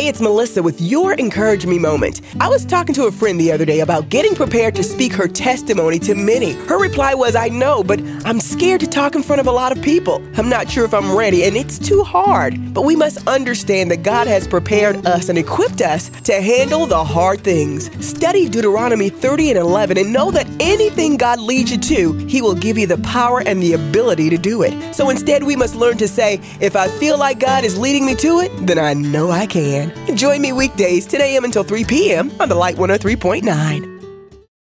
Hey, it's Melissa with your Encourage Me moment. I was talking to a friend the other day about getting prepared to speak her testimony to many. Her reply was, I know, but I'm scared to talk in front of a lot of people. I'm not sure if I'm ready, and it's too hard. But we must understand that God has prepared us and equipped us to handle the hard things. Study Deuteronomy 30:11 and know that anything God leads you to, He will give you the power and the ability to do it. So instead, we must learn to say, if I feel like God is leading me to it, then I know I can. Join me weekdays 10 a.m. until 3 p.m. on the Light 103.9.